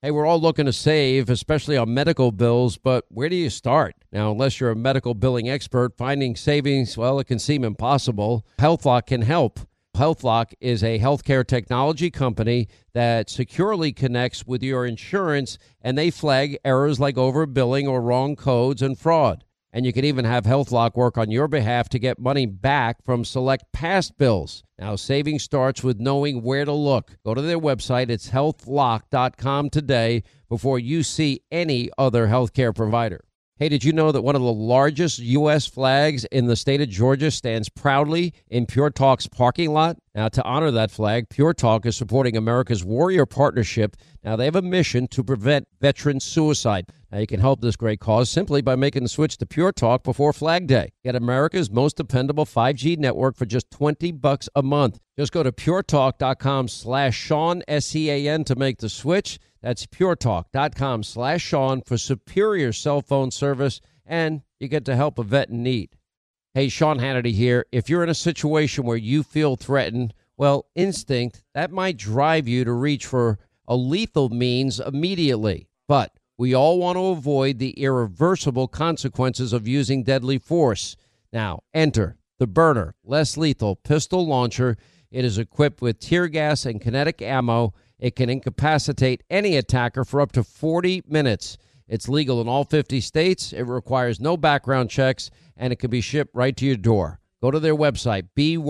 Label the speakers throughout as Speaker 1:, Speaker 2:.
Speaker 1: Hey, we're all looking to save, especially on medical bills, but where do you start? Now, unless you're a medical billing expert, finding savings, well, it can seem impossible. HealthLock can help. HealthLock is a healthcare technology company that securely connects with your insurance, and they flag errors like overbilling or wrong codes and fraud. And you can even have HealthLock work on your behalf to get money back from select past bills. Now, saving starts with knowing where to look. Go to their website. It's healthlock.com today before you see any other healthcare provider. Hey, did you know that one of the largest U.S. flags in the state of Georgia stands proudly in Pure Talk's parking lot? Now, to honor that flag, Pure Talk is supporting America's Warrior Partnership. Now, they have a mission to prevent veteran suicide. Now, you can help this great cause simply by making the switch to Pure Talk before Flag Day. Get America's most dependable 5G network for just $20 a month. Just go to puretalk.com/Sean, S-E-A-N, to make the switch. That's puretalk.com/Sean for superior cell phone service, and you get to help a vet in need. Hey, Sean Hannity here. If you're in a situation where you feel threatened, well, instinct, that might drive you to reach for a lethal means immediately. But we all want to avoid the irreversible consequences of using deadly force. Now, enter the Byrna less lethal pistol launcher. It is equipped with tear gas and kinetic ammo. It can incapacitate any attacker for up to 40 minutes. It's legal in all 50 states. It requires no background checks, and it can be shipped right to your door. Go to their website,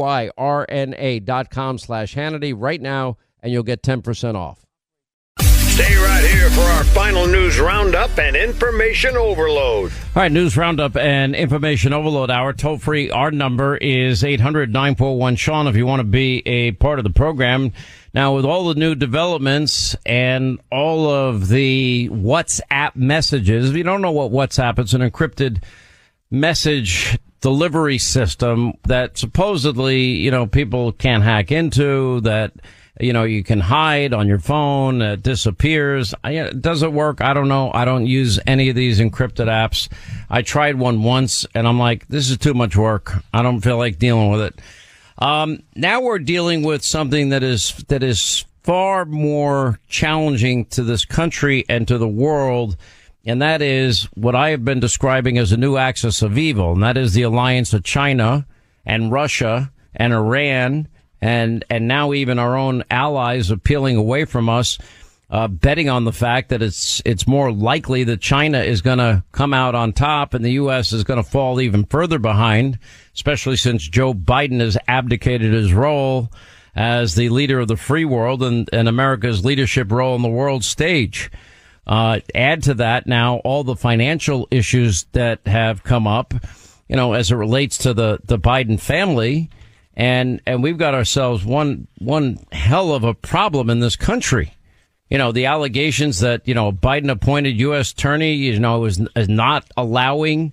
Speaker 1: byrna.com/Hannity right now, and you'll get 10% off.
Speaker 2: Stay right here for our final news roundup and information overload.
Speaker 1: All right, news roundup and information overload hour. Toll free, our number is 800-941-SEAN if you want to be a part of the program. Now, with all the new developments and all of the WhatsApp messages, if you don't know what WhatsApp is, an encrypted message delivery system that supposedly, people can't hack into, that you can hide on your phone. It disappears. Does it work? I don't know. I don't use any of these encrypted apps. I tried one once, and I'm like, this is too much work. I don't feel like dealing with it. Now we're dealing with something that is far more challenging to this country and to the world, and that is what I have been describing as a new axis of evil, and that is the alliance of China and Russia and Iran and now even our own allies are peeling away from us, betting on the fact that it's more likely that China is going to come out on top and the U.S. is going to fall even further behind, especially since Joe Biden has abdicated his role as the leader of the free world and America's leadership role on the world stage. Add to that now all the financial issues that have come up, as it relates to the Biden family. And we've got ourselves one hell of a problem in this country. The allegations that, a Biden appointed U.S. attorney, was not allowing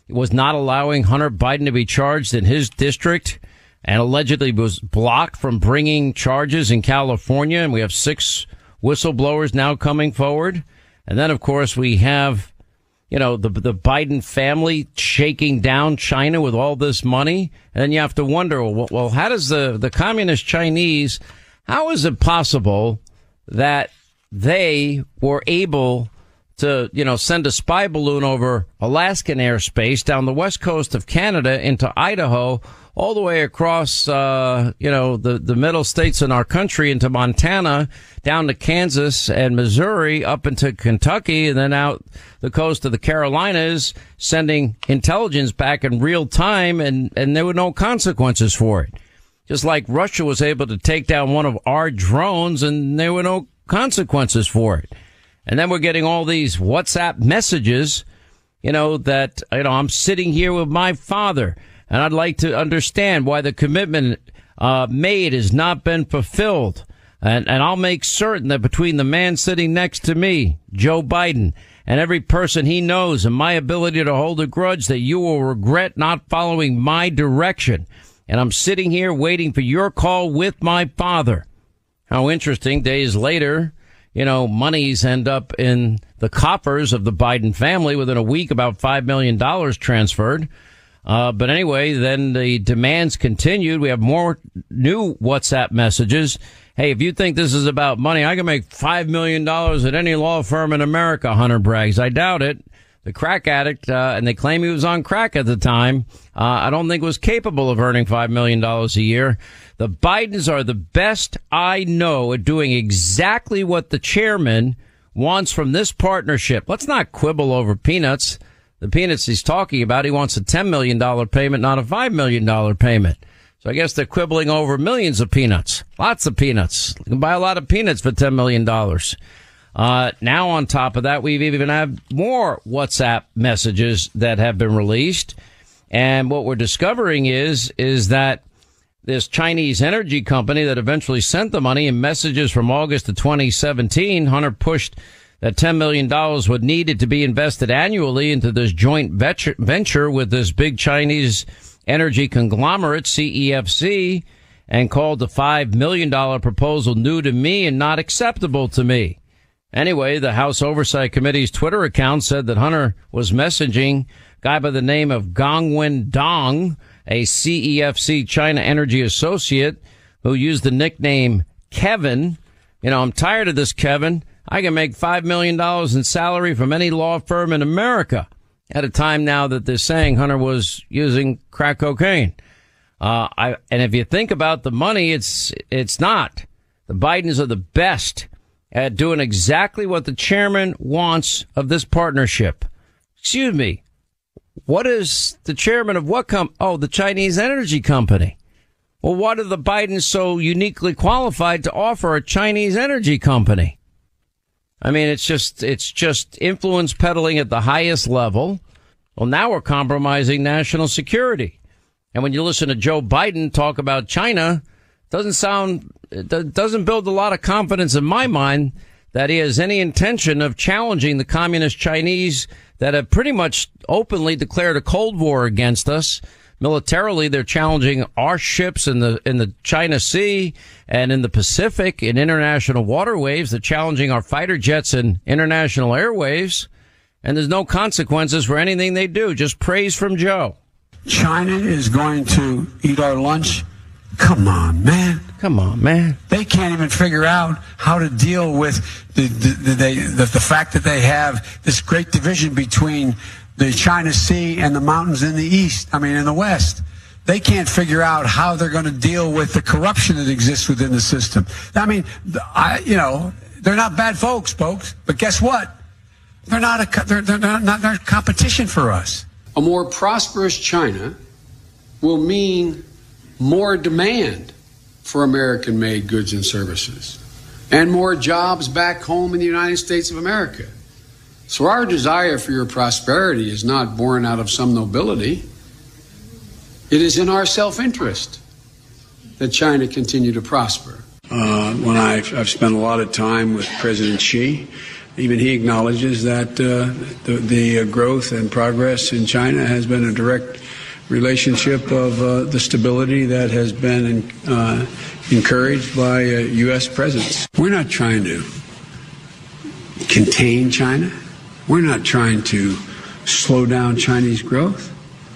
Speaker 1: Hunter Biden to be charged in his district and allegedly was blocked from bringing charges in California. And we have 6 whistleblowers now coming forward. And then, of course, we have, the Biden family shaking down China with all this money. And then you have to wonder, well, how does the communist Chinese, how is it possible that they were able to, send a spy balloon over Alaskan airspace down the west coast of Canada into Idaho, all the way across, the middle states in our country into Montana, down to Kansas and Missouri, up into Kentucky, and then out the coast of the Carolinas, sending intelligence back in real time, and there were no consequences for it. Just like Russia was able to take down one of our drones, and there were no consequences for it. And then we're getting all these WhatsApp messages, that, I'm sitting here with my father, and I'd like to understand why the commitment made has not been fulfilled. And I'll make certain that between the man sitting next to me, Joe Biden, and every person he knows and my ability to hold a grudge, that you will regret not following my direction. And I'm sitting here waiting for your call with my father. How interesting. Days later, monies end up in the coffers of the Biden family. Within a week, about $5 million transferred. But anyway, then the demands continued. We have more new WhatsApp messages. Hey, if you think this is about money, I can make $5 million at any law firm in America, Hunter brags. I doubt it. The crack addict, and they claim he was on crack at the time, I don't think was capable of earning $5 million a year. The Bidens are the best I know at doing exactly what the chairman wants from this partnership. Let's not quibble over peanuts. The peanuts he's talking about, he wants a $10 million payment, not a $5 million payment. So I guess they're quibbling over millions of peanuts. Lots of peanuts. You can buy a lot of peanuts for $10 million. Now on top of that, we've even had more WhatsApp messages that have been released. And what we're discovering is that this Chinese energy company that eventually sent the money in messages from August of 2017, Hunter pushed that $10 million would needed to be invested annually into this joint venture with this big Chinese energy conglomerate, CEFC, and called the $5 million proposal new to me and not acceptable to me. Anyway, the House Oversight Committee's Twitter account said that Hunter was messaging a guy by the name of Gongwen Dong, a CEFC China energy associate who used the nickname Kevin. You know, I'm tired of this, Kevin. I can make $5 million in salary from any law firm in America at a time now that they're saying Hunter was using crack cocaine. And if you think about the money, it's not. The Bidens are the best at doing exactly what the chairman wants of this partnership. Excuse me. What is the chairman of what the Chinese energy company. Well, what are the Bidens so uniquely qualified to offer a Chinese energy company? I mean, it's just influence peddling at the highest level. Well, now we're compromising national security. And when you listen to Joe Biden talk about China, it doesn't build a lot of confidence in my mind that he has any intention of challenging the communist Chinese that have pretty much openly declared a Cold War against us. Militarily, they're challenging our ships in the China Sea and in the Pacific in international waterways. They're challenging our fighter jets in international airwaves. And there's no consequences for anything they do. Just praise from Joe.
Speaker 3: China is going to eat our lunch. Come on, man.
Speaker 1: Come on, man.
Speaker 3: They can't even figure out how to deal with the fact that they have this great division between the China Sea and the mountains in the east, in the west. They can't figure out how they're going to deal with the corruption that exists within the system. They're not bad folks, but guess what? They're not competition for us.
Speaker 4: A more prosperous China will mean more demand for American-made goods and services and more jobs back home in the United States of America. So our desire for your prosperity is not born out of some nobility. It is in our self-interest that China continue to prosper.
Speaker 3: When I've spent a lot of time with President Xi, even he acknowledges that the growth and progress in China has been a direct relationship of the stability that has been encouraged by U.S. presence. We're not trying to contain China. We're not trying to slow down Chinese growth.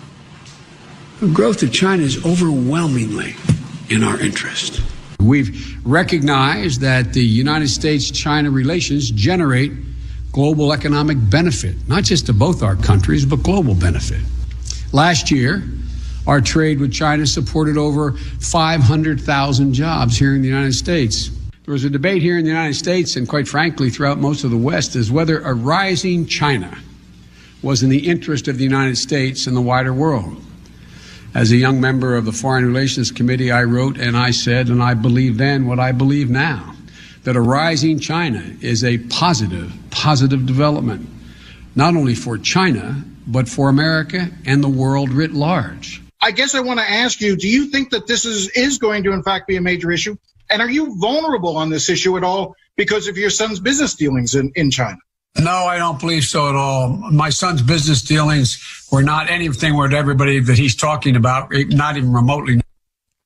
Speaker 3: The growth of China is overwhelmingly in our interest.
Speaker 4: We've recognized that the United States-China relations generate global economic benefit, not just to both our countries, but global benefit. Last year, our trade with China supported over 500,000 jobs here in the United States. There was a debate here in the United States, and quite frankly, throughout most of the West, as whether a rising China was in the interest of the United States and the wider world. As a young member of the Foreign Relations Committee, I wrote and I said, and I believe then what I believe now, that a rising China is a positive development, not only for China, but for America and the world writ large.
Speaker 5: I guess I want to ask you, do you think that this is going to, in fact, be a major issue? And are you vulnerable on this issue at all because of your son's business dealings in China?
Speaker 3: No, I don't believe so at all. My son's business dealings were not anything with everybody that he's talking about, not even remotely.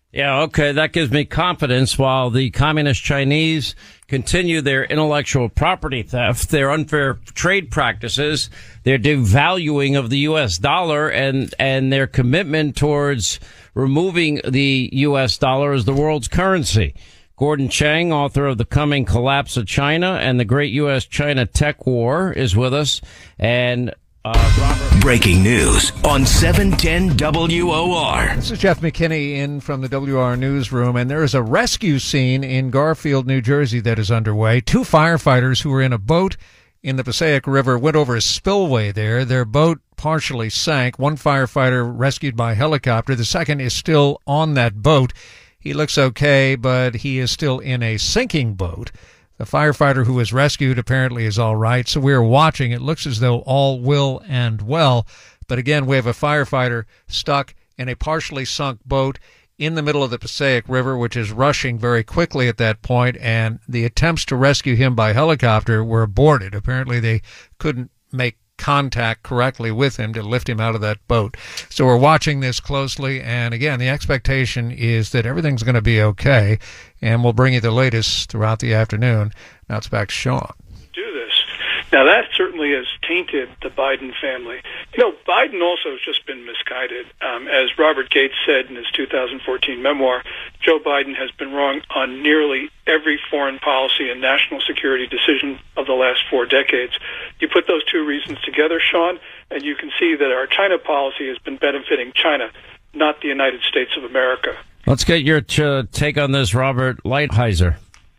Speaker 1: Yeah, okay, that gives me confidence while the communist Chinese continue their intellectual property theft, their unfair trade practices, their devaluing of the U.S. dollar, and their commitment towards removing the U.S. dollar as the world's currency. Gordon Chang, author of The Coming Collapse of China and the Great U.S.-China Tech War, is with us. And Robert.
Speaker 6: Breaking news on 710 WOR.
Speaker 7: This is Jeff McKinney in from the WR newsroom, and there is a rescue scene in Garfield, New Jersey that is underway. 2 firefighters who were in a boat in the Passaic River went over a spillway there. Their boat partially sank. 1 firefighter rescued by helicopter. The second is still on that boat. He looks okay, but he is still in a sinking boat. The firefighter who was rescued apparently is all right, so we're watching. It looks as though all will and well. But again, we have a firefighter stuck in a partially sunk boat in the middle of the Passaic River, which is rushing very quickly at that point, and the attempts to rescue him by helicopter were aborted. Apparently they couldn't make contact correctly with him to lift him out of that boat. So we're watching this closely, and again, the expectation is that everything's going to be okay, and we'll bring you the latest throughout the afternoon. Now it's back to Sean.
Speaker 8: Do this. Now that certainly has tainted the Biden family. You know, Biden also has just been misguided. As Robert Gates said in his 2014 memoir, Joe Biden has been wrong on nearly every foreign policy and national security decision of the last 4 decades. You put those 2 reasons together, Sean, and you can see that our China policy has been benefiting China, not the United States of America.
Speaker 1: Let's get your take on this, Robert Lighthizer.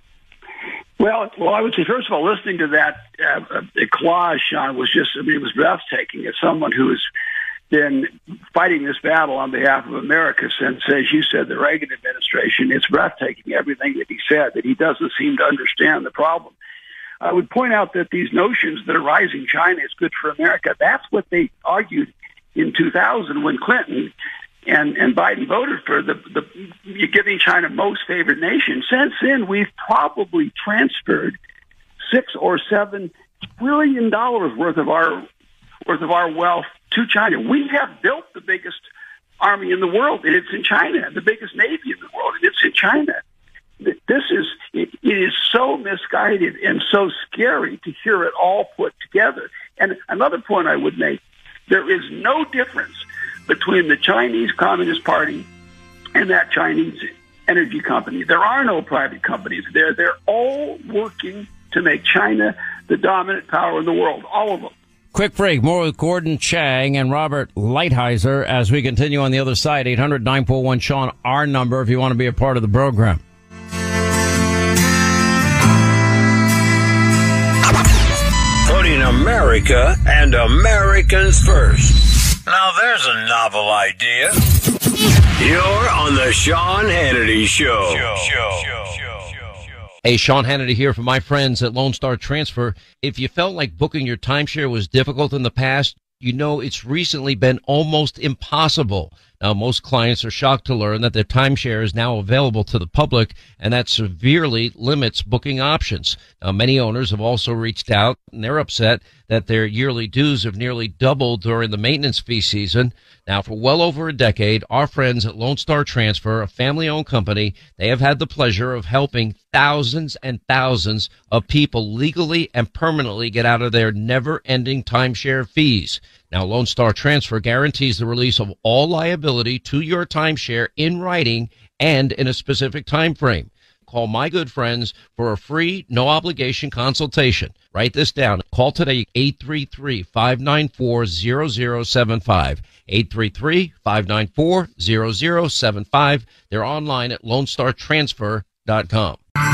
Speaker 9: Well, I would say, first of all, listening to that collage, Sean, was just, I mean, it was breathtaking. As someone who has been fighting this battle on behalf of America since, as you said, the Reagan administration, it's breathtaking, everything that he said, that he doesn't seem to understand the problem. I would point out that these notions that a rising China is good for America, that's what they argued in 2000 when Clinton and Biden voted for the giving China most favored nation. Since then, we've probably transferred $6 or $7 trillion worth of our wealth to China. We have built the biggest army in the world, and it's in China. The biggest navy in the world, and it's in China. It is so misguided and so scary to hear it all put together. And another point I would make: there is no difference between the Chinese Communist Party and that Chinese energy company. There are no private companies there. They're all working to make China the dominant power in the world, all of them.
Speaker 1: Quick break. More with Gordon Chang and Robert Lighthizer as we continue on the other side. 800-941-SEAN, our number if you want to be a part of the program.
Speaker 2: Putting America and Americans first. Now there's a novel idea. You're on the Sean Hannity Show.
Speaker 1: Hey, Sean Hannity here from my friends at Lone Star Transfer. If you felt like booking your timeshare was difficult in the past, you know it's recently been almost impossible. Now, most clients are shocked to learn that their timeshare is now available to the public, and that severely limits booking options. Now, many owners have also reached out, and they're upset that their yearly dues have nearly doubled during the maintenance fee season. Now, for well over a decade, our friends at Lone Star Transfer, a family-owned company, they have had the pleasure of helping thousands and thousands of people legally and permanently get out of their never-ending timeshare fees. Now, Lone Star Transfer guarantees the release of all liability to your timeshare in writing and in a specific time frame. Call my good friends for a free, no-obligation consultation. Write this down. Call today, 833-594-0075. 833-594-0075. They're online at LoneStarTransfer.com.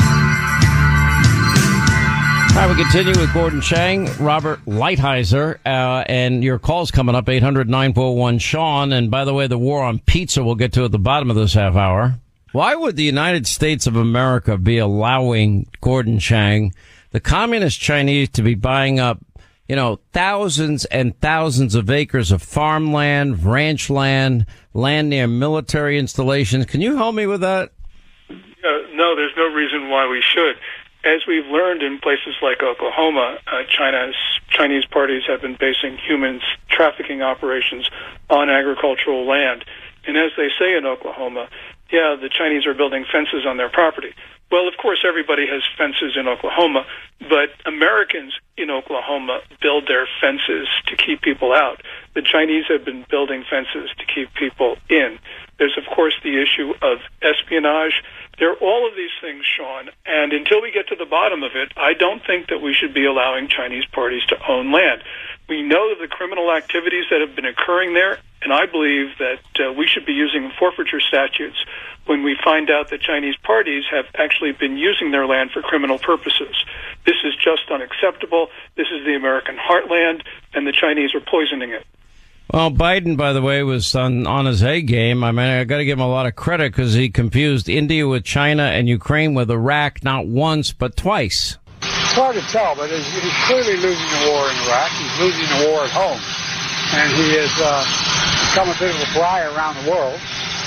Speaker 1: All right, we continue with Gordon Chang, Robert Lighthizer, and your call's coming up, 800-941-SEAN. And by the way, the war on pizza we'll get to at the bottom of this half hour. Why would the United States of America be allowing, Gordon Chang, the communist Chinese to be buying up, thousands and thousands of acres of farmland, ranch land, land near military installations? Can you help me with that?
Speaker 8: No, there's no reason why we should. As we've learned in places like Oklahoma, Chinese parties have been basing human trafficking operations on agricultural land. And as they say in Oklahoma, yeah, the Chinese are building fences on their property. Well, of course, everybody has fences in Oklahoma, but Americans in Oklahoma build their fences to keep people out. The Chinese have been building fences to keep people in. There's, of course, the issue of espionage. There are all of these things, Sean, and until we get to the bottom of it, I don't think that we should be allowing Chinese parties to own land. We know the criminal activities that have been occurring there, and I believe that we should be using forfeiture statutes when we find out that Chinese parties have actually been using their land for criminal purposes. This is just unacceptable. This is the American heartland, and the Chinese are poisoning it.
Speaker 1: Well, Biden, by the way, was on his A game. I mean, I got to give him a lot of credit because he confused India with China and Ukraine with Iraq not once but twice.
Speaker 3: It's hard to tell, but he's clearly losing the war in Iraq. He's losing the war at home. And he has become a bit of a fly around the world.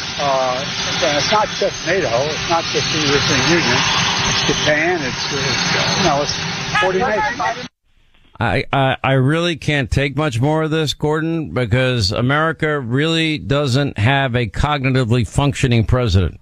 Speaker 3: And it's not just NATO. It's not just the European Union. It's Japan. It's 40 nations.
Speaker 1: I really can't take much more of this, Gordon, because America really doesn't have a cognitively functioning president.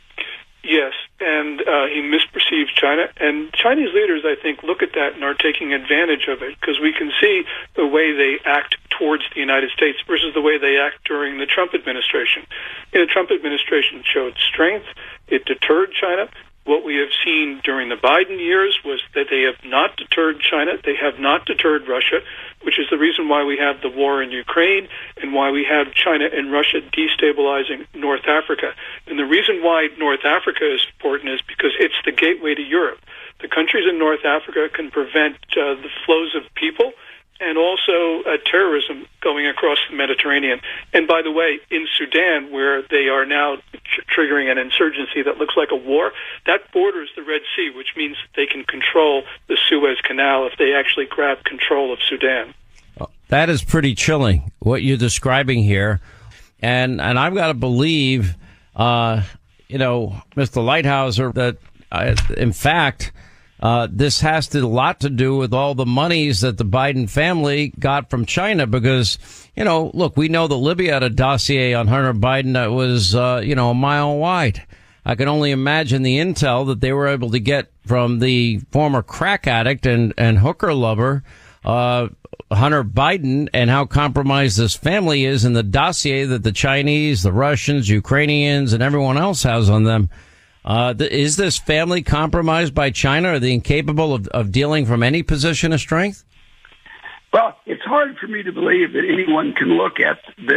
Speaker 8: Yes, and he misperceives China. And Chinese leaders, I think, look at that and are taking advantage of it because we can see the way they act towards the United States versus the way they act during the Trump administration. The Trump administration showed strength. It deterred China. What we have seen during the Biden years was that they have not deterred China. They have not deterred Russia, which is the reason why we have the war in Ukraine and why we have China and Russia destabilizing North Africa. And the reason why North Africa is important is because it's the gateway to Europe. The countries in North Africa can prevent the flows of people and also terrorism going across the Mediterranean. And by the way, in Sudan, where they are now triggering an insurgency that looks like a war, that borders the Red Sea, which means they can control the Suez Canal if they actually grab control of Sudan.
Speaker 1: That is pretty chilling, what you're describing here. And I've got to believe, Mr. Lighthouser, that, in fact, this has a lot to do with all the monies that the Biden family got from China because, look, we know that Libya had a dossier on Hunter Biden that was, a mile wide. I can only imagine the intel that they were able to get from the former crack addict and hooker lover, Hunter Biden, and how compromised this family is in the dossier that the Chinese, the Russians, Ukrainians, and everyone else has on them. Is this family compromised by China? Are they incapable of dealing from any position of strength?
Speaker 9: Well, it's hard for me to believe that anyone can look at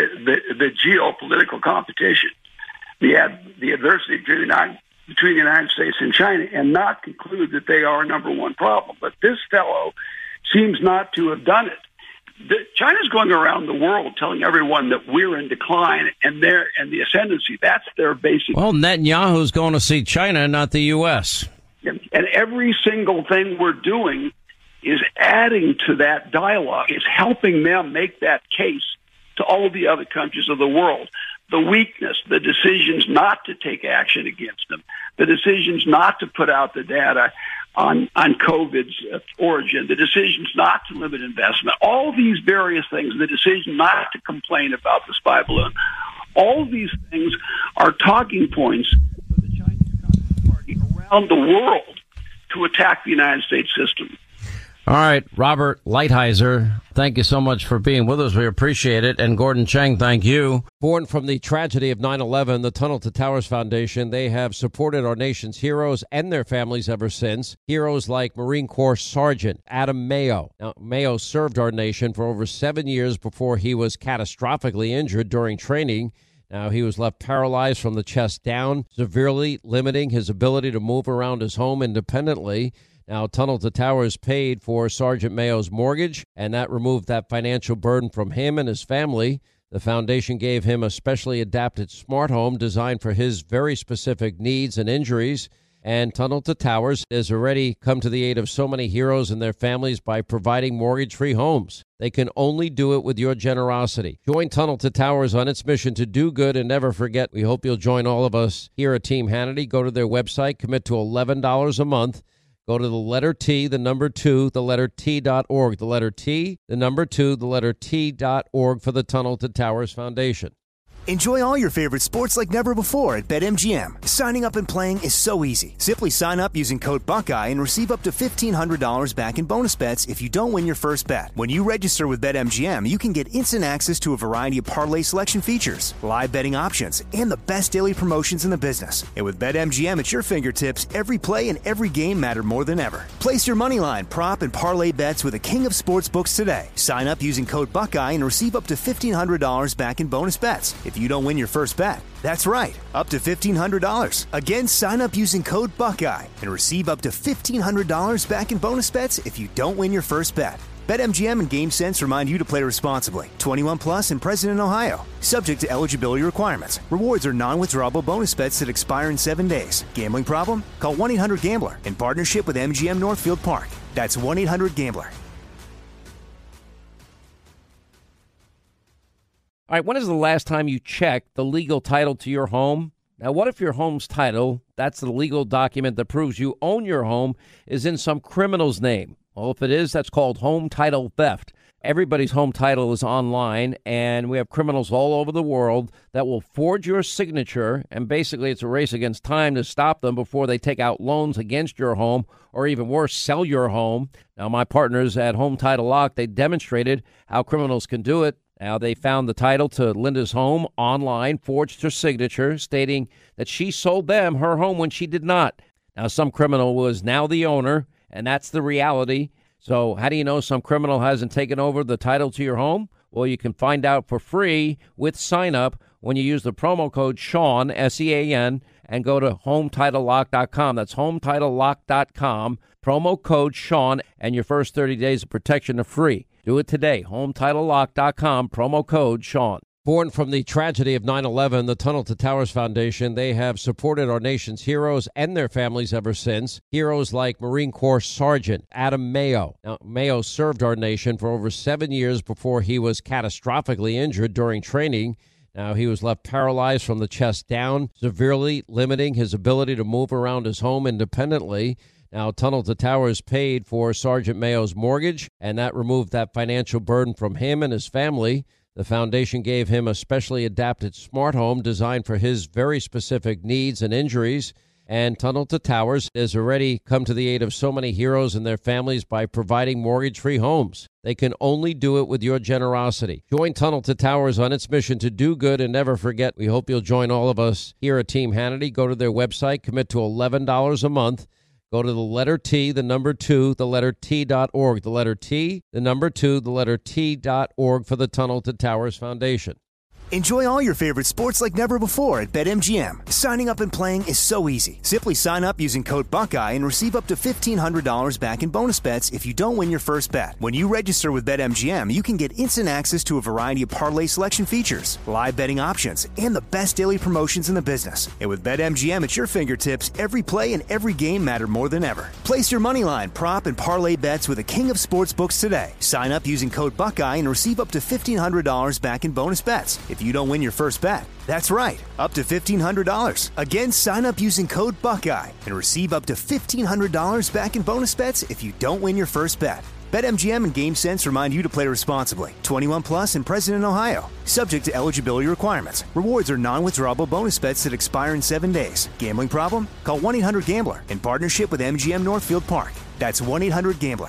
Speaker 9: the geopolitical competition, the adversity between the United States and China, and not conclude that they are number one problem. But this fellow seems not to have done it. China's going around the world telling everyone that we're in decline and the ascendancy. That's their basic.
Speaker 1: Well, Netanyahu's going to see China, not the U.S.
Speaker 9: And every single thing we're doing is adding to that dialogue. It's helping them make that case to all the other countries of the world. The weakness, the decisions not to take action against them, the decisions not to put out the data on COVID's origin, the decisions not to limit investment, all these various things, the decision not to complain about the spy balloon, all these things are talking points for the Chinese Communist Party around the world to attack the United States system.
Speaker 1: All right, Robert Lighthizer, thank you so much for being with us. We appreciate it. And Gordon Chang, thank you. Born from the tragedy of 9/11, the Tunnel to Towers Foundation, they have supported our nation's heroes and their families ever since. Heroes like Marine Corps Sergeant Adam Mayo. Now, Mayo served our nation for over 7 years before he was catastrophically injured during training. Now, he was left paralyzed from the chest down, severely limiting his ability to move around his home independently. Now, Tunnel to Towers paid for Sergeant Mayo's mortgage, and that removed that financial burden from him and his family. The foundation gave him a specially adapted smart home designed for his very specific needs and injuries. And Tunnel to Towers has already come to the aid of so many heroes and their families by providing mortgage-free homes. They can only do it with your generosity. Join Tunnel to Towers on its mission to do good and never forget. We hope you'll join all of us here at Team Hannity. Go to their website, commit to $11 a month. Go to the letter T, the number 2, the letter T.org. The letter T, the number 2, the letter T.org for the Tunnel to Towers Foundation.
Speaker 10: Enjoy all your favorite sports like never before at BetMGM. Signing up and playing is so easy. Simply sign up using code Buckeye and receive up to $1,500 back in bonus bets if you don't win your first bet. When you register with BetMGM, you can get instant access to a variety of parlay selection features, live betting options, and the best daily promotions in the business. And with BetMGM at your fingertips, every play and every game matter more than ever. Place your moneyline, prop, and parlay bets with the king of sportsbooks today. Sign up using code Buckeye and receive up to $1,500 back in bonus bets if you don't win your first bet. That's right, up to $1,500. Again, sign up using code Buckeye and receive up to $1,500 back in bonus bets if you don't win your first bet. BetMGM and GameSense remind you to play responsibly. 21 plus and present in Ohio. Subject to eligibility requirements. Rewards are non-withdrawable bonus bets that expire in 7 days. Gambling problem? Call 1-800-GAMBLER in partnership with MGM Northfield Park. That's 1-800-GAMBLER.
Speaker 1: All right, when is the last time you checked the legal title to your home? Now, what if your home's title, that's the legal document that proves you own your home, is in some criminal's name? Well, if it is, that's called home title theft. Everybody's home title is online, and we have criminals all over the world that will forge your signature, and basically it's a race against time to stop them before they take out loans against your home, or even worse, sell your home. Now, my partners at Home Title Lock, they demonstrated how criminals can do it. Now, they found the title to Linda's home online, forged her signature, stating that she sold them her home when she did not. Now, some criminal was now the owner, and that's the reality. So how do you know some criminal hasn't taken over the title to your home? Well, you can find out for free with sign up when you use the promo code Sean, S-E-A-N, and go to HomeTitleLock.com. That's HomeTitleLock.com, promo code Sean, and your first 30 days of protection are free. Do it today. HomeTitleLock.com, promo code Sean. Born from the tragedy of 9/11, the Tunnel to Towers Foundation, they have supported our nation's heroes and their families ever since. Heroes like Marine Corps Sergeant Adam Mayo. Now, Mayo served our nation for over 7 years before he was catastrophically injured during training. Now, he was left paralyzed from the chest down, severely limiting his ability to move around his home independently. Now, Tunnel to Towers paid for Sergeant Mayo's mortgage, and that removed that financial burden from him and his family. The foundation gave him a specially adapted smart home designed for his very specific needs and injuries. And Tunnel to Towers has already come to the aid of so many heroes and their families by providing mortgage-free homes. They can only do it with your generosity. Join Tunnel to Towers on its mission to do good and never forget. We hope you'll join all of us here at Team Hannity. Go to their website, commit to $11 a month. Go to the letter T, the number 2, the letter T.org. The letter T, the number 2, the letter T.org for the Tunnel to Towers Foundation.
Speaker 10: Enjoy all your favorite sports like never before at BetMGM. Signing up and playing is so easy. Simply sign up using code Buckeye and receive up to $1,500 back in bonus bets if you don't win your first bet. When you register with BetMGM, you can get instant access to a variety of parlay selection features, live betting options, and the best daily promotions in the business. And with BetMGM at your fingertips, every play and every game matter more than ever. Place your moneyline, prop, and parlay bets with the king of sportsbooks today. Sign up using code Buckeye and receive up to $1,500 back in bonus bets if you don't win your first bet. That's right, up to $1,500. Again, sign up using code Buckeye and receive up to $1,500 back in bonus bets if you don't win your first bet. BetMGM and GameSense remind you to play responsibly. 21 plus and present in Ohio. Subject to eligibility requirements. Rewards are non-withdrawable bonus bets that expire in 7 days. Gambling problem? Call 1-800-GAMBLER in partnership with MGM Northfield Park. That's 1-800-GAMBLER.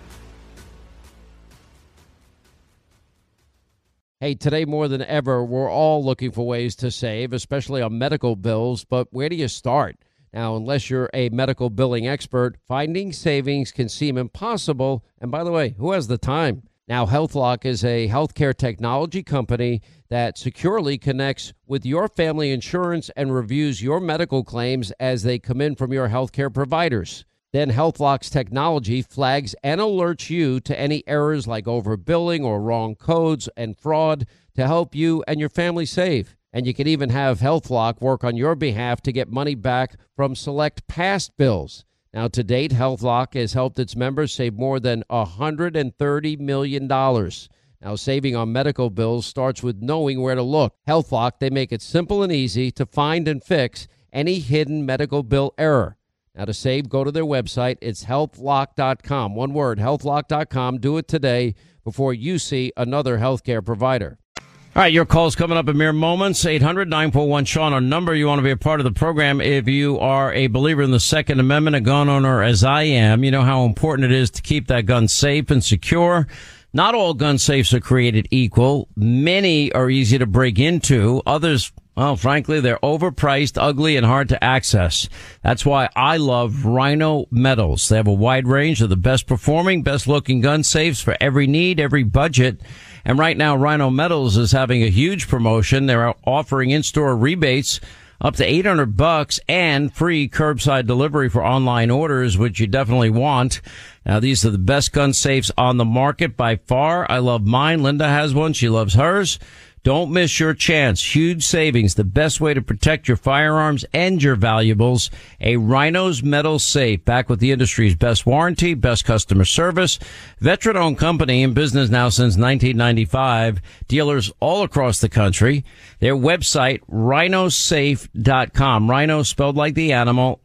Speaker 1: Hey, today more than ever, we're all looking for ways to save, especially on medical bills, but where do you start? Now, unless you're a medical billing expert, finding savings can seem impossible. And by the way, who has the time? Now, HealthLock is a healthcare technology company that securely connects with your family insurance and reviews your medical claims as they come in from your healthcare providers. Then HealthLock's technology flags and alerts you to any errors like overbilling or wrong codes and fraud to help you and your family save. And you can even have HealthLock work on your behalf to get money back from select past bills. Now, to date, HealthLock has helped its members save more than $130 million. Now, saving on medical bills starts with knowing where to look. HealthLock, they make it simple and easy to find and fix any hidden medical bill error. Now, to save, go to their website. It's healthlock.com. One word, healthlock.com. Do it today before you see another healthcare provider. All right, your call's coming up in mere moments. 800-941-SEAN, our number. You want to be a part of the program. If you are a believer in the Second Amendment, a gun owner as I am, you know how important it is to keep that gun safe and secure. Not all gun safes are created equal. Many are easy to break into. Others, well, frankly, they're overpriced, ugly, and hard to access. That's why I love Rhino Metals. They have a wide range of the best performing, best looking gun safes for every need, every budget. And right now, Rhino Metals is having a huge promotion. They're offering in-store rebates up to $800 and free curbside delivery for online orders, which you definitely want. Now, these are the best gun safes on the market by far. I love mine. Linda has one. She loves hers. Don't miss your chance. Huge savings. The best way to protect your firearms and your valuables. A Rhino's Metal Safe, back with the industry's best warranty, best customer service. Veteran-owned company in business now since 1995. Dealers all across the country. Their website, rhinosafe.com. Rhino spelled like the animal,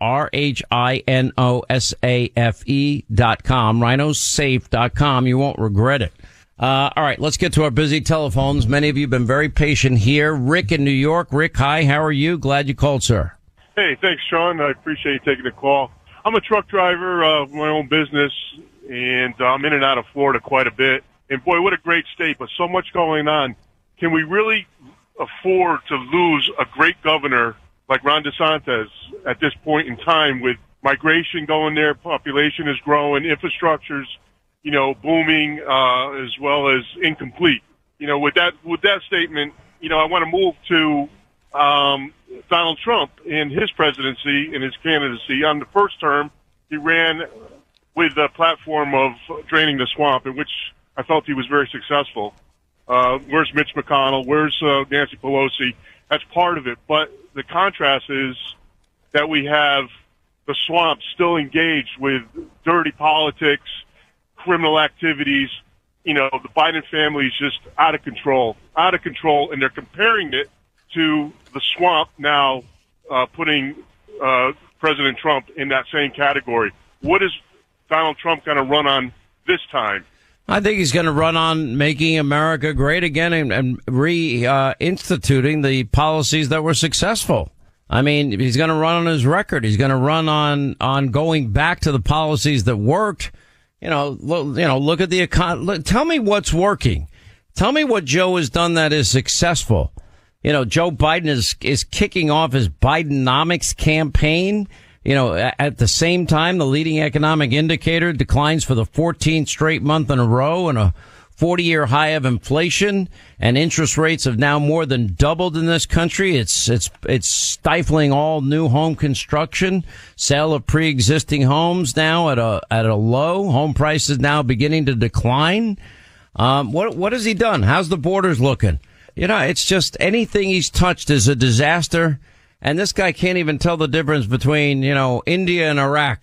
Speaker 1: RHINOSAFE.com. Rhinosafe.com. You won't regret it. All right, let's get to our busy telephones. Many of you have been very patient here. Rick in New York. Rick, hi, how are you? Glad you called, sir.
Speaker 11: Hey, thanks, Sean. I appreciate you taking the call. I'm a truck driver, my own business, and I'm in and out of Florida quite a bit. And boy, what a great state, but so much going on. Can we really afford to lose a great governor like Ron DeSantis at this point in time, with migration going there, population is growing, infrastructure's booming, as well as incomplete. With that statement, I want to move to Donald Trump and his presidency and his candidacy. On the first term, he ran with a platform of draining the swamp, in which I felt he was very successful. Where's Mitch McConnell? Where's Nancy Pelosi? That's part of it. But the contrast is that we have the swamp still engaged with dirty politics, criminal activities. The Biden family is just out of control, and they're comparing it to the swamp now, putting President Trump in that same category. What is Donald Trump going to run on this time?
Speaker 1: I think he's going to run on making America great again and reinstituting the policies that were successful. I mean, he's going to run on his record. He's going to run on going back to the policies that worked. Look at the economy. Tell me what's working. Tell me what Joe has done that is successful. Joe Biden is kicking off his Bidenomics campaign. At the same time, the leading economic indicator declines for the 14th straight month in a row, and a 40-year high of inflation, and interest rates have now more than doubled in this country. It's stifling all new home construction, sale of pre-existing homes now at a low. Home prices now beginning to decline. What has he done? How's the borders looking? It's just anything he's touched is a disaster. And this guy can't even tell the difference between, India and Iraq.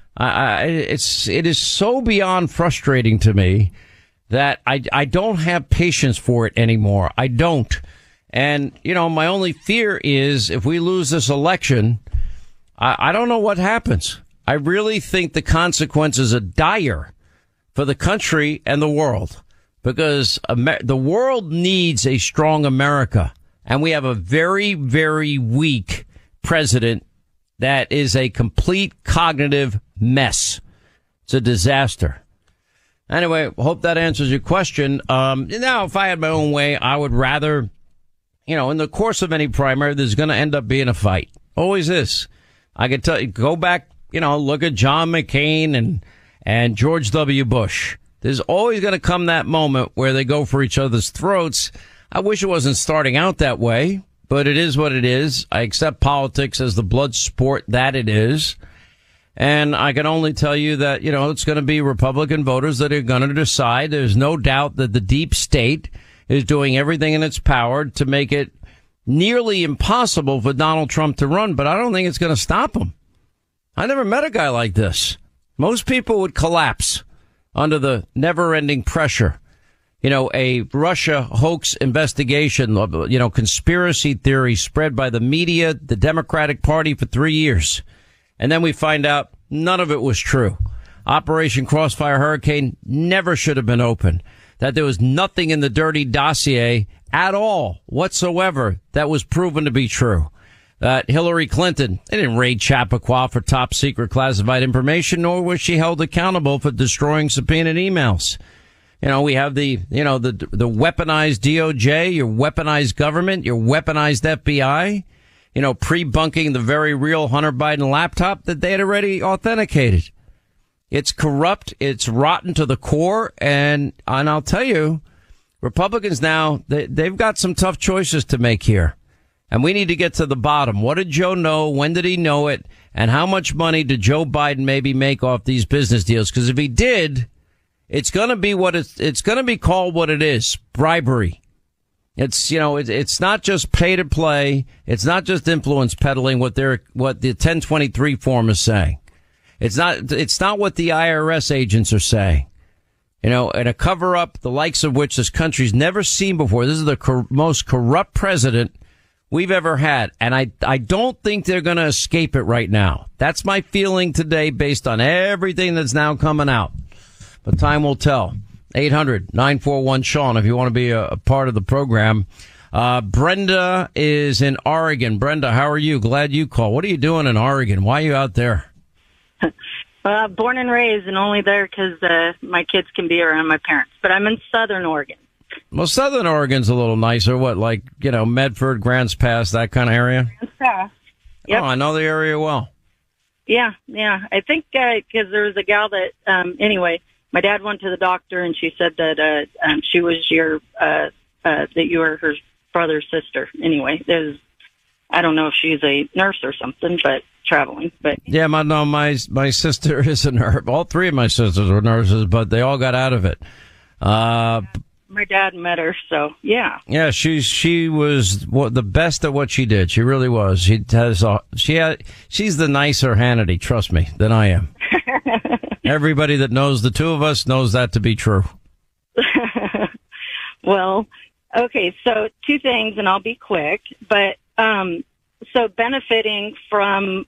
Speaker 1: It is so beyond frustrating to me that I don't have patience for it anymore. I don't. And, my only fear is if we lose this election, I don't know what happens. I really think the consequences are dire for the country and the world, because the world needs a strong America. And we have a very, very weak president that is a complete cognitive mess. It's a disaster. Anyway, hope that answers your question. Now, if I had my own way, I would rather, in the course of any primary, there's going to end up being a fight. Always is. I could tell you, go back, look at John McCain and George W. Bush. There's always going to come that moment where they go for each other's throats. I wish it wasn't starting out that way, but it is what it is. I accept politics as the blood sport that it is. And I can only tell you that, it's going to be Republican voters that are going to decide. There's no doubt that the deep state is doing everything in its power to make it nearly impossible for Donald Trump to run, but I don't think it's going to stop him. I never met a guy like this. Most people would collapse under the never-ending pressure. A Russia hoax investigation, conspiracy theory spread by the media, the Democratic Party for 3 years. And then we find out none of it was true. Operation Crossfire Hurricane never should have been open. that there was nothing in the dirty dossier at all whatsoever that was proven to be true. That Hillary Clinton, they didn't raid Chappaqua for top secret classified information, nor was she held accountable for destroying subpoenaed emails. You know, we have the weaponized DOJ, your weaponized government, your weaponized FBI, you know, pre-bunking the very real Hunter Biden laptop that they had already authenticated. It's corrupt. It's rotten to the core. And I'll tell you, Republicans now, they've got some tough choices to make here. And we need to get to the bottom. What did Joe know? When did he know it? And how much money did Joe Biden maybe make off these business deals? Because if he did, it's going to be it's going to be called what it is, bribery. It's, you know, it's not just pay to play. It's not just influence peddling, what the 1023 form is saying. It's not what the IRS agents are saying. You know, and a cover up, the likes of which this country's never seen before. This is the most corrupt president we've ever had. And I don't think they're going to escape it right now. That's my feeling today based on everything that's now coming out. But time will tell. 800-941-SEAN if you want to be a part of the program. Brenda is in Oregon. Brenda, how are you? Glad you called. What are you doing in Oregon? Why are you out there?
Speaker 12: Born and raised, and only there because my kids can be around my parents. But I'm in Southern Oregon.
Speaker 1: Well, Southern Oregon's a little nicer. What, like, you know, Medford, Grants Pass, that kind of area?
Speaker 12: Grants Pass. Yep.
Speaker 1: Oh, I know the area well.
Speaker 12: Yeah. I think because there was a gal that, anyway, my dad went to the doctor, and she said that she was that you were her brother's sister. Anyway, I don't know if she's a nurse or something, but traveling. But
Speaker 1: yeah, my sister is a nurse. All three of my sisters were nurses, but they all got out of it.
Speaker 12: My dad met her, so yeah.
Speaker 1: Yeah, she was the best at what she did. She really was. She's the nicer Hannity, trust me, than I am. Everybody that knows the two of us knows that to be true.
Speaker 12: Well, okay, so two things, and I'll be quick. But so benefiting from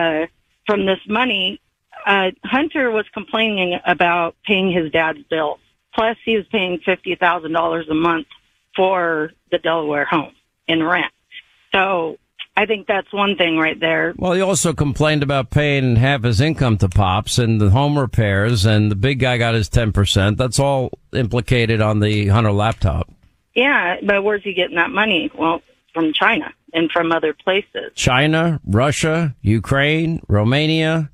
Speaker 12: this money, Hunter was complaining about paying his dad's bills. Plus, he was paying $50,000 a month for the Delaware home in rent. So I think that's one thing right there.
Speaker 1: Well, he also complained about paying half his income to Pops and the home repairs, and the big guy got his 10%. That's all implicated on the Hunter laptop.
Speaker 12: Yeah, but where's he getting that money? Well, from China and from other places.
Speaker 1: China, Russia, Ukraine, Romania,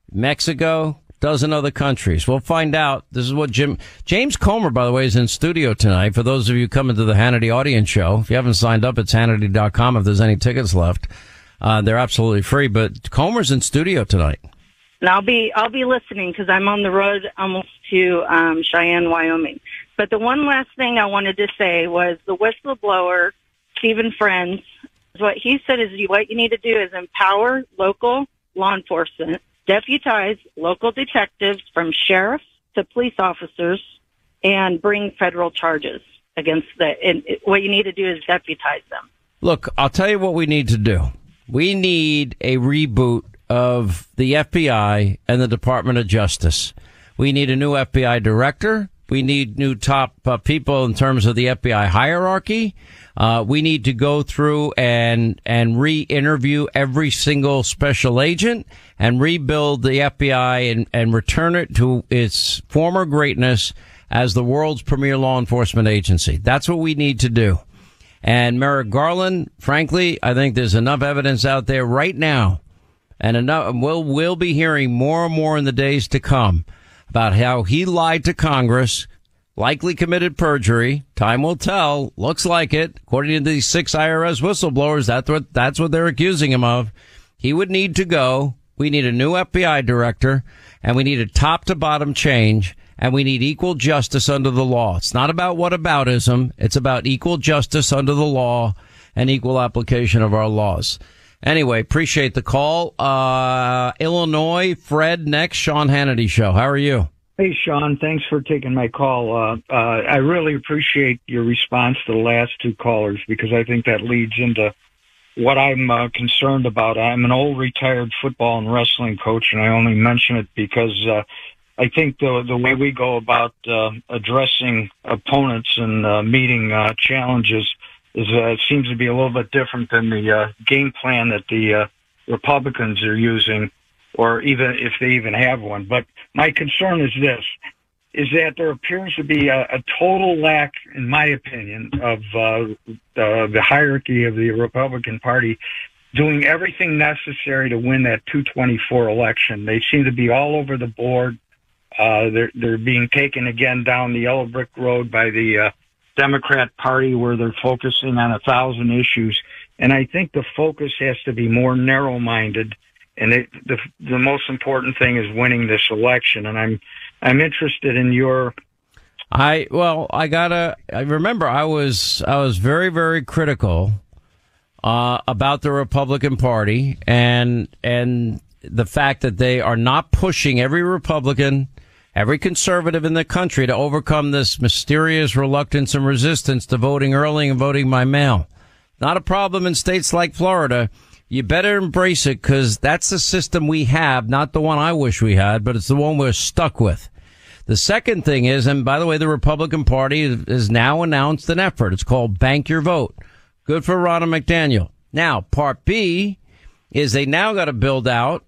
Speaker 1: Mexico, dozen other countries. We'll find out. This is what James Comer, by the way, is in studio tonight. For those of you coming to the Hannity Audience Show, if you haven't signed up, it's Hannity.com if there's any tickets left. They're absolutely free, but Comer's in studio tonight.
Speaker 12: And I'll be listening because I'm on the road almost to Cheyenne, Wyoming. But the one last thing I wanted to say was the whistleblower, Stephen Friends, what he said is what you need to do is empower local law enforcement, deputize local detectives from sheriffs to police officers, and bring federal charges against what you need to do is deputize them.
Speaker 1: Look, I'll tell you what we need to do. We need a reboot of the FBI and the Department of Justice. We need a new FBI director. We need new top people in terms of the FBI hierarchy. We need to go through and re-interview every single special agent and rebuild the FBI and return it to its former greatness as the world's premier law enforcement agency. That's what we need to do. And Merrick Garland, frankly, I think there's enough evidence out there right now, and we'll be hearing more and more in the days to come about how he lied to Congress, likely committed perjury. Time will tell. Looks like it. According to these 6 IRS whistleblowers, that's what they're accusing him of. He would need to go. We need a new FBI director, and we need a top to bottom change, and we need equal justice under the law. It's not about whataboutism. It's about equal justice under the law and equal application of our laws. Anyway, appreciate the call. Illinois, Fred, next, Sean Hannity Show. How are you?
Speaker 13: Hey, Sean, thanks for taking my call. I really appreciate your response to the last 2 callers because I think that leads into what I'm concerned about. I'm an old retired football and wrestling coach, and I only mention it because I think the way we go about addressing opponents and meeting challenges is seems to be a little bit different than the game plan that the Republicans are using, or even if they even have one. But my concern is this, is that there appears to be a total lack, in my opinion, of the hierarchy of the Republican Party doing everything necessary to win that 224 election. They seem to be all over the board. They're being taken again down the yellow brick road by the Democrat Party, where they're focusing on 1,000 issues. And I think the focus has to be more narrow-minded. And the most important thing is winning this election. And I'm interested in your.
Speaker 1: I remember I was very, very critical about the Republican Party and the fact that they are not pushing every Republican, every conservative in the country to overcome this mysterious reluctance and resistance to voting early and voting by mail. Not a problem in states like Florida. You better embrace it, because that's the system we have, not the one I wish we had, but it's the one we're stuck with. The second thing is, and by the way, the Republican Party has now announced an effort. It's called Bank Your Vote. Good for Ronna McDaniel. Now, Part B is they now got to build out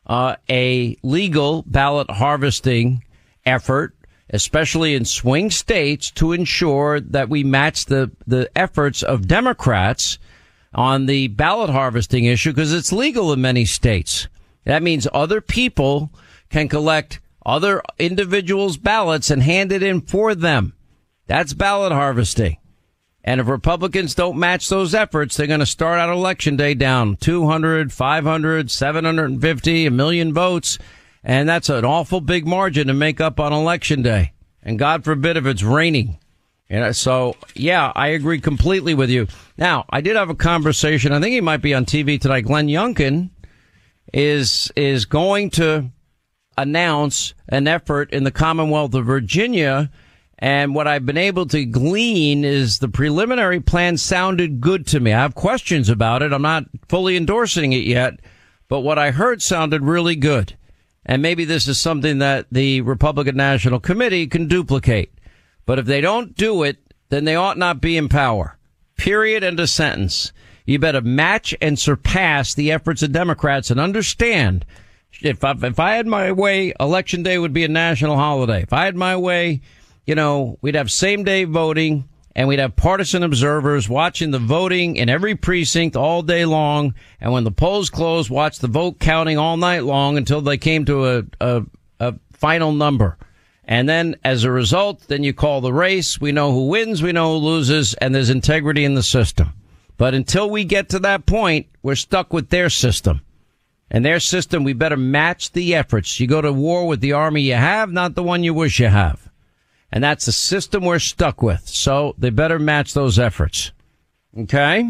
Speaker 1: a legal ballot harvesting effort, especially in swing states, to ensure that we match the efforts of Democrats on the ballot harvesting issue, because it's legal in many states. That means other people can collect other individuals' ballots and hand it in for them. That's ballot harvesting. And if Republicans don't match those efforts, they're going to start out Election Day down 200, 500, 750, 1 million votes. And that's an awful big margin to make up on Election Day. And God forbid if it's raining. So, yeah, I agree completely with you. Now, I did have a conversation. I think he might be on TV tonight. Glenn Youngkin is going to announce an effort in the Commonwealth of Virginia. And what I've been able to glean is the preliminary plan sounded good to me. I have questions about it. I'm not fully endorsing it yet, but what I heard sounded really good. And maybe this is something that the Republican National Committee can duplicate. But if they don't do it, then they ought not be in power. Period. End of sentence. You better match and surpass the efforts of Democrats, and understand, if I had my way, Election Day would be a national holiday. If I had my way, we'd have same day voting, and we'd have partisan observers watching the voting in every precinct all day long. And when the polls closed, watch the vote counting all night long until they came to a final number. And then as a result, then you call the race. We know who wins. We know who loses, and there's integrity in the system. But until we get to that point, we're stuck with their system. And their system, we better match the efforts. You go to war with the army you have, not the one you wish you have. And that's the system we're stuck with. So they better match those efforts. Okay?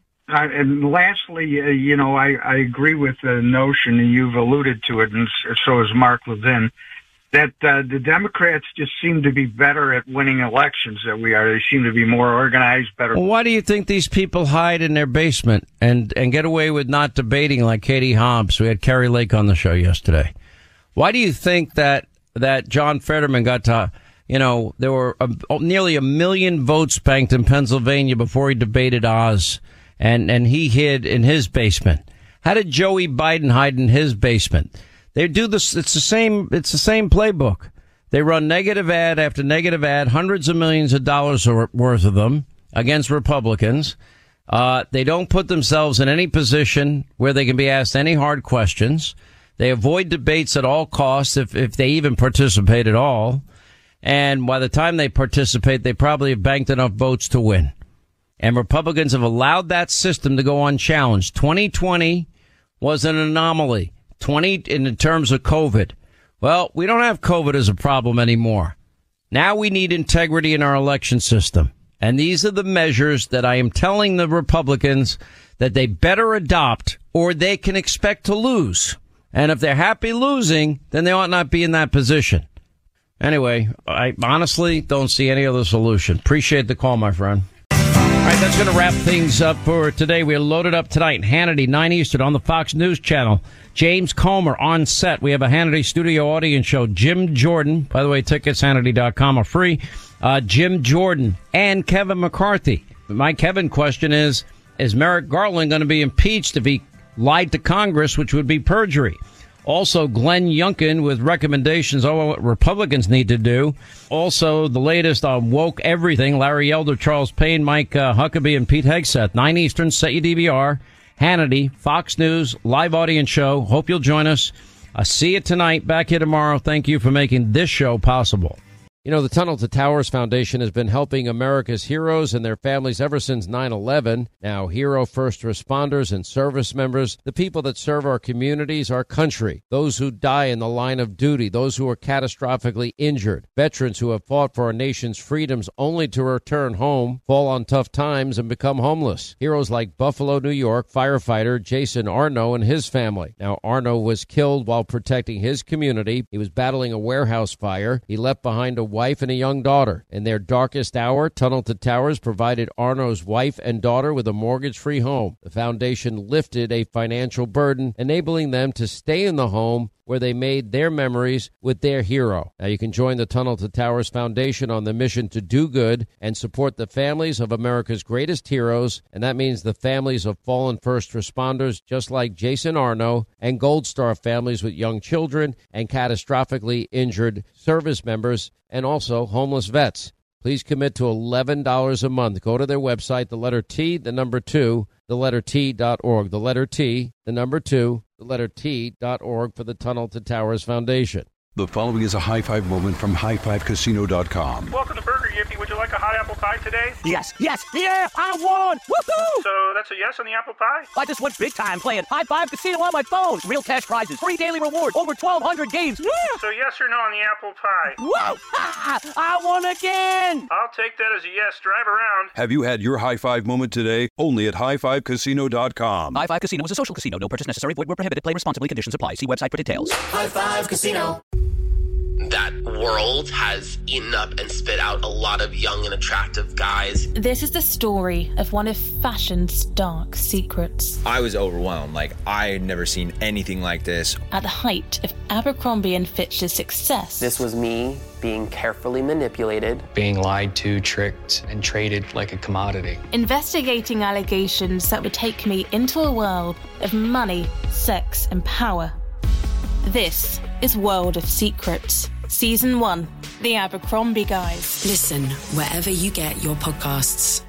Speaker 13: And lastly, I agree with the notion, and you've alluded to it, and so has Mark Levin, that the Democrats just seem to be better at winning elections than we are. They seem to be more organized, better.
Speaker 1: Well, why do you think these people hide in their basement and get away with not debating like Katie Hobbs? We had Carrie Lake on the show yesterday. Why do you think that John Fetterman got to, there were nearly 1 million votes banked in Pennsylvania before he debated Oz, and he hid in his basement? How did Joey Biden hide in his basement? They do this. It's the same playbook. They run negative ad after negative ad, hundreds of millions of dollars worth of them against Republicans. They don't put themselves in any position where they can be asked any hard questions. They avoid debates at all costs, if they even participate at all. And by the time they participate, they probably have banked enough votes to win. And Republicans have allowed that system to go unchallenged. 2020 was an anomaly. In terms of COVID. Well, we don't have COVID as a problem anymore. Now we need integrity in our election system. And these are the measures that I am telling the Republicans that they better adopt, or they can expect to lose. And if they're happy losing, then they ought not be in that position. Anyway, I honestly don't see any other solution. Appreciate the call, my friend. All right, that's going to wrap things up for today. We're loaded up tonight. Hannity, 9 Eastern on the Fox News Channel. James Comer on set. We have a Hannity studio audience show. Jim Jordan. By the way, tickets, Hannity.com are free. Jim Jordan and Kevin McCarthy. My Kevin question is Merrick Garland going to be impeached if he lied to Congress, which would be perjury? Also, Glenn Youngkin with recommendations on what Republicans need to do. Also, the latest on woke everything. Larry Elder, Charles Payne, Mike Huckabee, and Pete Hegseth. 9 Eastern, set your DVR. Hannity, Fox News, live audience show. Hope you'll join us. See you tonight. Back here tomorrow. Thank you for making this show possible. You know, the Tunnel to Towers Foundation has been helping America's heroes and their families ever since 9/11. Now, hero first responders and service members, the people that serve our communities, our country, those who die in the line of duty, those who are catastrophically injured, veterans who have fought for our nation's freedoms only to return home, fall on tough times, and become homeless. Heroes like Buffalo, New York firefighter Jason Arno and his family. Now, Arno was killed while protecting his community. He was battling a warehouse fire. He left behind a wife and a young daughter. In their darkest hour, Tunnel to Towers provided Arno's wife and daughter with a mortgage-free home. The foundation lifted a financial burden, enabling them to stay in the home where they made their memories with their hero. Now you can join the Tunnel to Towers Foundation on the mission to do good and support the families of America's greatest heroes, and that means the families of fallen first responders just like Jason Arno, and Gold Star families with young children and catastrophically injured service members, and also homeless vets. Please commit to $11 a month. Go to their website, the letter T, the number 2, the letter T.org. The letter T, the number 2, the letter T.org for the Tunnel to Towers Foundation.
Speaker 14: The following is a high five moment from highfivecasino.com.
Speaker 15: Welcome to Burger Yippee. Would you like a hot apple pie today?
Speaker 16: Yes, yes, yeah, I won! Woohoo!
Speaker 15: So that's a yes on the apple pie?
Speaker 16: I just went big time playing High Five Casino on my phone. Real cash prizes, free daily rewards, over 1,200 games. Yeah!
Speaker 15: So yes or no on the apple pie?
Speaker 16: Whoa! I won again!
Speaker 15: I'll take that as a yes. Drive around.
Speaker 14: Have you had your high five moment today? Only at highfivecasino.com.
Speaker 16: High Five Casino is a social casino. No purchase necessary. Void where prohibited. Play responsibly. Conditions apply. See website for details.
Speaker 17: High Five Casino. That world has eaten up and spit out a lot of young and attractive guys.
Speaker 18: This is the story of one of fashion's dark secrets.
Speaker 19: I was overwhelmed. I had never seen anything like this.
Speaker 18: At the height of Abercrombie & Fitch's success.
Speaker 17: This was me being carefully manipulated.
Speaker 20: Being lied to, tricked, and traded like a commodity.
Speaker 18: Investigating allegations that would take me into a world of money, sex, and power. This is World of Secrets, Season 1, The Abercrombie Guys.
Speaker 21: Listen wherever you get your podcasts.